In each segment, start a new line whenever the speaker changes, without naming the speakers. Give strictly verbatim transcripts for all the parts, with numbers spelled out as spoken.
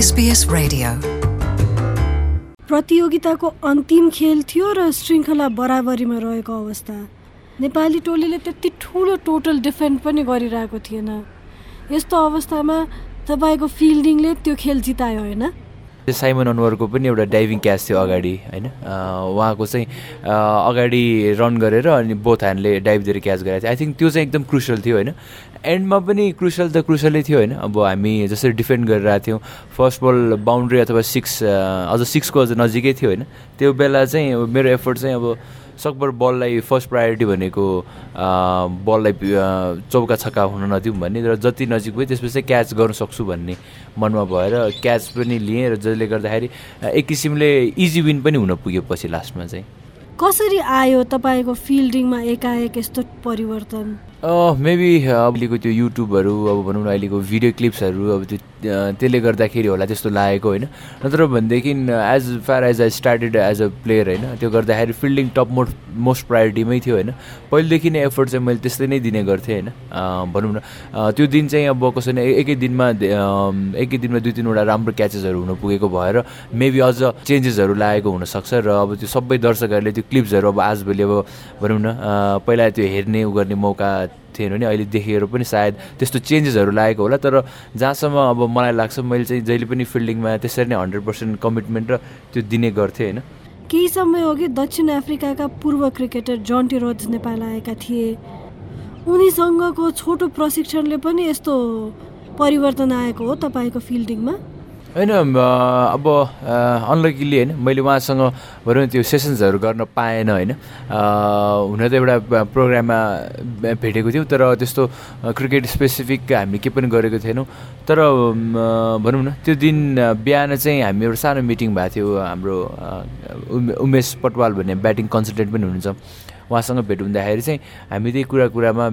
S B S Radio.
प्रतियोगिताको अन्तिम खेल थियो र श्रृङ्खला बराबरीमा रहेको अवस्था। नेपाली टोलीले त्यति ठुलो टोटल डिफेन्ड पनि गरिरहेको थिएन। यस्तो अवस्थामा तपाईको फिल्डिङले त्यो खेल जितायो हैन?
साइमन अनवरको पनि एउटा डाइभिङ क्याच थियो अगाडि हैन, उहाँको चाहिँ अगाडि रन गरेर अनि बोथ ह्यान्डले डाइभ दिएर क्याच गरेको थियो। आई थिङ्क त्यो चाहिँ एकदम क्रुसियल थियो हैन। एन्डमा पनि क्रुसियल त क्रुसियलै थियो हैन। अब हामी जसरी डिफेन्ड गरिरहेको थियौँ, फर्स्ट बल बााउन्ड्री अथवा सिक्स अझ सिक्सको अझ नजिकै थियो हैन। त्यो बेला चाहिँ मेरो एफर्ट चाहिँ अब सकभर बललाई फर्स्ट प्रायोरिटी भनेको बललाई चौका छक्का हुन नदिउँ भन्ने, र जति नजिक भयो त्यसपछि चाहिँ क्याच गर्न सक्छु भन्ने मनमा भएर क्याच पनि लिएँ, र जसले गर्दाखेरि एक किसिमले इजी विन पनि हुन पुग्यो पछि लास्टमा चाहिँ।
कसरी आयो तपाईँको फिल्डिङमा एकाएक यस्तो परिवर्तन?
मेबी अहिलेको त्यो युट्युबहरू अब भनौँ न अहिलेको भिडियो क्लिप्सहरू अब त्यो त्यसले गर्दाखेरि होला त्यस्तो लागेको होइन। नत्र भनेदेखि as far as I started as a player होइन, त्यो गर्दाखेरि फिल्डिङ टप मोस्ट मोस्ट प्रायोरिटीमै थियो होइन। पहिलेदेखि नै एफर्ट चाहिँ मैले त्यस्तै नै दिने गर्थेँ होइन। भनौँ न त्यो दिन चाहिँ अब कसै एकै दिनमा एकै दिनमा दुई तिनवटा राम्रो क्याचेसहरू हुन पुगेको भएर मेबी अझ चेन्जेसहरू लागेको हुनसक्छ। र अब त्यो सबै दर्शकहरूले त्यो क्लिप्सहरू अब आजभोलि अब भनौँ न पहिला त्यो हेर्ने उ गर्ने मौका थिएन भने अहिले देखेर पनि सायद त्यस्तो चेन्जेसहरू लागेको होला। तर जहाँसम्म अब मलाई लाग्छ मैले चाहिँ जहिले पनि फिल्डिङमा त्यसरी नै हन्ड्रेड पर्सेन्ट कमिटमेन्ट र त्यो दिने गर्थेँ होइन।
केही समय अघि दक्षिण अफ्रिकाका पूर्व क्रिकेटर जन्टी रोड्स नेपाल आएका थिए। उनीसँगको छोटो प्रशिक्षणले पनि यस्तो परिवर्तन आएको हो तपाईँको फिल्डिङमा?
होइन, अब अनलकिली होइन मैले उहाँसँग भनौँ त्यो सेसन्सहरू गर्न पाएन होइन। हुन त एउटा प्रोग्राममा भेटेको थियौँ तर त्यस्तो क्रिकेट स्पेसिफिक हामी के पनि गरेको थिएनौँ। तर भनौँ न त्यो दिन बिहान चाहिँ हामी एउटा सानो मिटिङ भएको थियो। हाम्रो उमेश पटवाल भन्ने ब्याटिङ कन्सल्टेन्ट पनि हुनुहुन्छ, उहाँसँग भेट हुँदाखेरि चाहिँ हामी त्यही कुरा कुरामा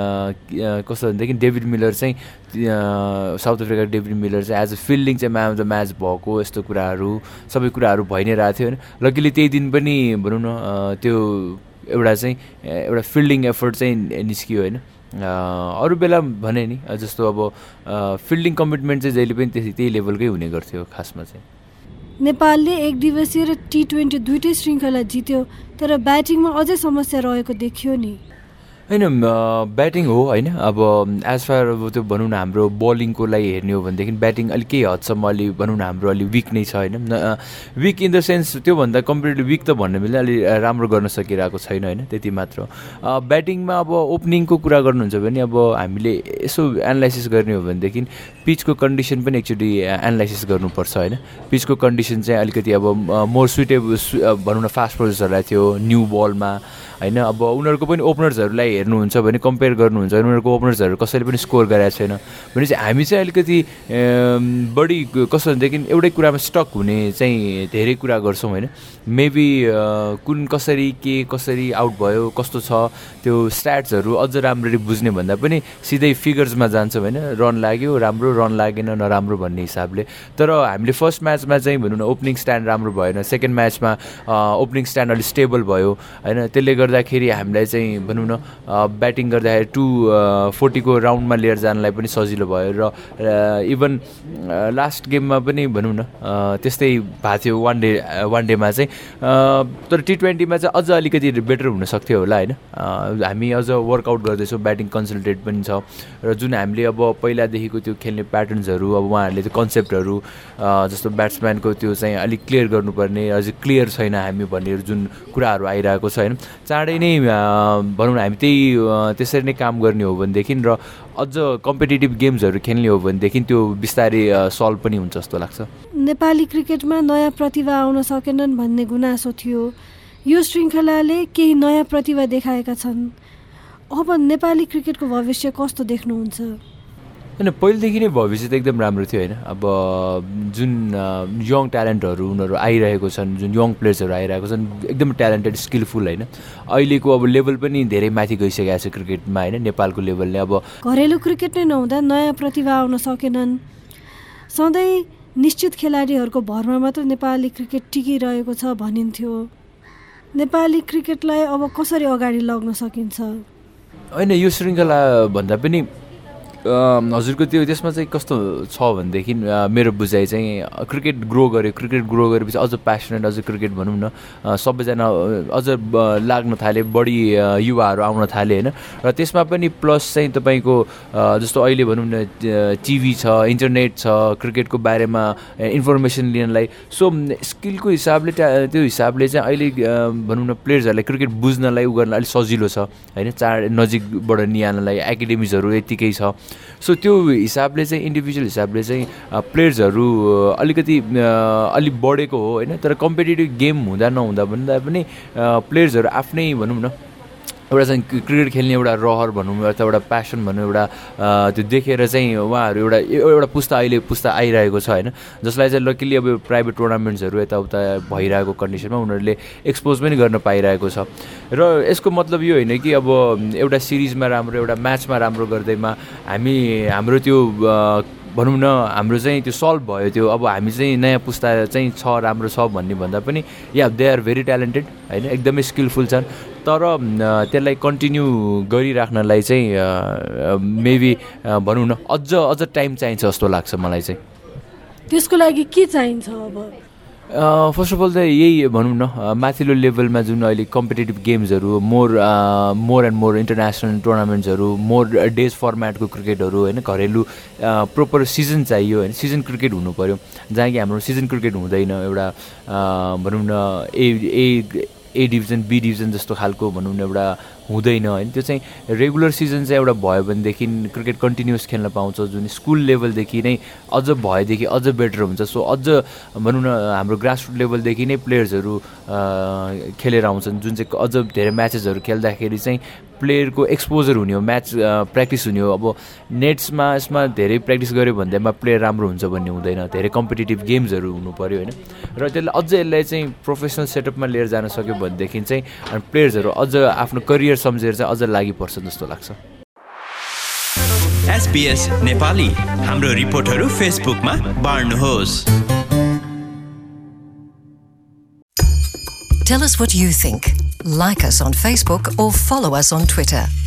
कस्तो भनेदेखि डेभिड मिलर चाहिँ साउथ अफ्रिका डेभिड मिलर चाहिँ एज अ फिल्डिङ चाहिँ म्यान अफ द म्याच भएको यस्तो कुराहरू सबै कुराहरू भइ नै रहेको थियो होइन। लकिली त्यही दिन पनि भनौँ न त्यो एउटा चाहिँ एउटा फिल्डिङ एफर्ट चाहिँ निस्कियो होइन। अरू बेला भने नि जस्तो अब फिल्डिङ कमिटमेन्ट चाहिँ जहिले पनि त्यही त्यही लेभलकै हुने गर्थ्यो खासमा चाहिँ।
नेपालले एक दिवसीय र टी ट्वेन्टी दुइटै श्रृङ्खला जित्यो, तर ब्याटिङमा अझै समस्या रहेको देखियो नि?
होइन, ब्याटिङ हो होइन। अब एज फार अब त्यो भनौँ न हाम्रो बलिङको लागि हेर्ने हो भनेदेखि ब्याटिङ अलिक केही हदसम्म अलि भनौँ न हाम्रो अलि विक नै छ होइन। विक इन द सेन्स त्योभन्दा कम्पेरिटिभ विक त भन्ने बेला अलि राम्रो गर्न सकिरहेको छैन होइन, त्यति मात्र। ब्याटिङमा अब ओपनिङको कुरा गर्नुहुन्छ भने अब हामीले यसो एनालाइसिस गर्ने हो भनेदेखि पिचको कन्डिसन पनि एक्चुअली एनालाइसिस गर्नुपर्छ होइन। पिचको कन्डिसन चाहिँ अलिकति अब मोर सुइटेबल भनौँ न फास्ट बोलर्सहरूलाई थियो न्यू बलमा होइन। अब उनीहरूको पनि ओपनर्सहरूलाई हेर्नुहुन्छ भने कम्पेयर गर्नुहुन्छ भने उनीहरूको ओपनर्सहरू कसैले पनि स्कोर गरेको छैन भने चाहिँ हामी चाहिँ अलिकति बढी कस्तो भनेदेखि एउटै कुरामा स्टक हुने चाहिँ धेरै कुरा गर्छौँ होइन। मेबी कुन कसरी के कसरी आउट भयो कस्तो छ त्यो स्ट्याट्सहरू अझ राम्ररी बुझ्ने भन्दा पनि सिधै फिगर्समा जान्छौँ होइन। रन लाग्यो राम्रो, रन लागेन नराम्रो भन्ने हिसाबले। तर हामीले फर्स्ट म्याचमा चाहिँ भनौँ न ओपनिङ स्ट्यान्ड राम्रो भएन, सेकेन्ड म्याचमा ओपनिङ स्ट्यान्ड अलिक स्टेबल भयो होइन। त्यसले गर्दाखेरि हामीलाई चाहिँ भनौँ न ब्याटिङ गर्दाखेरि टु फोर्टीको राउन्डमा लिएर जानलाई पनि सजिलो भयो। र इभन लास्ट गेममा पनि भनौँ न त्यस्तै भएको थियो वान डे वान डेमा चाहिँ। तर टी ट्वेन्टीमा चाहिँ अझ अलिकति बेटर हुनसक्थ्यो होला होइन। हामी अझ वर्कआउट गर्दैछौँ, ब्याटिङ कन्सल्टेन्ट पनि छ, र जुन हामीले अब पहिलादेखिको त्यो खेल्ने प्याटर्न्सहरू अब उहाँहरूले त्यो कन्सेप्टहरू जस्तो ब्याट्सम्यानको त्यो चाहिँ अलिक क्लियर गर्नुपर्ने अझै क्लियर छैन हामी भन्ने जुन कुराहरू आइरहेको छ होइन। चाँडै नै भनौँ न हामी त्यही त्यसरी नै काम गर्ने हो भनेदेखि र अझ कम्पिटिटिभ गेम्सहरू खेल्ने हो भनेदेखि त्यो बिस्तारै सल्भ पनि हुन्छ जस्तो लाग्छ।
नेपाली क्रिकेटमा नयाँ प्रतिभा आउन सकेनन् भन्ने गुनासो थियो। यो श्रृङ्खलाले केही नयाँ प्रतिभा देखाएका छन्। अब नेपाली क्रिकेटको भविष्य कस्तो देख्नुहुन्छ?
होइन, पहिलेदेखि नै भविष्य त एकदम राम्रो थियो होइन। अब जुन यङ ट्यालेन्टहरू उनीहरू आइरहेको छन्, जुन यङ प्लेयर्सहरू आइरहेको छन् एकदम ट्यालेन्टेड स्किलफुल होइन। अहिलेको अब लेभल पनि धेरै माथि गइसकेको छ क्रिकेटमा होइन, नेपालको लेभलले। अब
घरेलु क्रिकेट नै नहुँदा नयाँ प्रतिभा आउन सकेनन्। सधैँ निश्चित खेलाडीहरूको भरमा मात्र नेपाली क्रिकेट टिकिरहेको छ भनिन्थ्यो। नेपाली क्रिकेटलाई अब कसरी अगाडि लग्न सकिन्छ?
होइन, यो श्रृङ्खला भन्दा पनि हजुरको त्यो त्यसमा चाहिँ कस्तो छ भनेदेखि मेरो बुझाइ चाहिँ क्रिकेट ग्रो गर्यो क्रिकेट ग्रो गरेपछि अझ प्यासनेट अझ क्रिकेट भनौँ न सबैजना अझ लाग्न थाले बढी युवाहरू आउन थाले होइन र त्यसमा पनि प्लस चाहिँ तपाईँको जस्तो अहिले भनौँ न टिभी छ इन्टरनेट छ क्रिकेटको बारेमा इन्फर्मेसन लिनलाई सो स्किलको हिसाबले त्यो हिसाबले चाहिँ अहिले भनौँ न प्लेयर्सहरूलाई क्रिकेट बुझ्नलाई उ गर्नलाई अलिक सजिलो छ होइन चाड नजिकबाट निहाल्नलाई एकाडेमिजहरू यत्तिकै छ सो त्यो हिसाबले चाहिँ इन्डिभिजुअल हिसाबले चाहिँ प्लेयर्सहरू अलिकति अलिक बढेको हो होइन तर कम्पिटेटिभ गेम हुँदा नहुँदा भन्दा पनि प्लेयर्सहरू आफ्नै भनौँ न एउटा चाहिँ क्रिकेट खेल्ने एउटा रहर भनौँ अथवा एउटा प्यासन भनौँ एउटा त्यो देखेर चाहिँ उहाँहरू एउटा एउटा पुस्ता अहिले पुस्ता आइरहेको छ होइन जसलाई चाहिँ लकिली अब प्राइभेट टुर्नामेन्ट्सहरू यताउता भइरहेको कन्डिसनमा उनीहरूले एक्सपोज पनि गर्न पाइरहेको छ र यसको मतलब यो होइन कि अब एउटा सिरिजमा राम्रो एउटा म्याचमा राम्रो गर्दैमा हामी हाम्रो त्यो भनौँ न हाम्रो चाहिँ त्यो सल्भ भयो त्यो अब हामी चाहिँ नयाँ पुस्ता चाहिँ छ राम्रो छ भन्ने भन्दा पनि या दे आर भेरी ट्यालेन्टेड होइन एकदमै स्किलफुल छन् तर त्यसलाई कन्टिन्यू गरिराख्नलाई चाहिँ मेबी भनौँ न अझ अझ टाइम चाहिन्छ जस्तो लाग्छ मलाई चाहिँ
त्यसको लागि के चाहिन्छ अब
फर्स्ट अफ अल त यही भनौँ न माथिल्लो लेभलमा जुन अहिले कम्पिटेटिभ गेम्सहरू more more and more international टुर्नामेन्ट्सहरू मोर डेज फर्मेटको क्रिकेटहरू होइन घरेलु प्रोपर सिजन चाहियो होइन सिजन क्रिकेट हुनु पऱ्यो जहाँ कि हाम्रो सिजन क्रिकेट हुँदैन एउटा भनौँ न A A A division B division जस्तो खालको भनौँ न एउटा हुँदैन होइन त्यो चाहिँ रेगुलर सिजन चाहिँ एउटा भयो भनेदेखि क्रिकेट कन्टिन्युस खेल्न पाउँछ जुन स्कुल लेभलदेखि नै अझ भएदेखि अझ बेटर हुन्छ सो अझ भनौँ न हाम्रो ग्रासरुट लेभलदेखि नै प्लेयर्सहरू खेलेर आउँछन् जुन चाहिँ अझ धेरै म्याचेसहरू खेल्दाखेरि चाहिँ प्लेयरको एक्सपोजर हुने हो म्याच प्र्याक्टिस हुने हो अब नेट्समा यसमा धेरै प्र्याक्टिस गऱ्यो भन्दैमा प्लेयर राम्रो हुन्छ भन्ने हुँदैन धेरै कम्पिटेटिभ गेम्सहरू हुनु पऱ्यो होइन र त्यसलाई अझ यसलाई चाहिँ प्रोफेसनल सेटअपमा लिएर जान सक्यो भनेदेखि चाहिँ प्लेयर्सहरू अझ आफ्नो करियर सम्झेर चाहिँ अझ लागि पर्छ जस्तो लाग्छ
एसबीएस नेपाली हाम्रो रिपोर्टहरू फेसबुकमा बाँड्नुहोस्
Tell us what you think. Like us on Facebook or follow us on Twitter.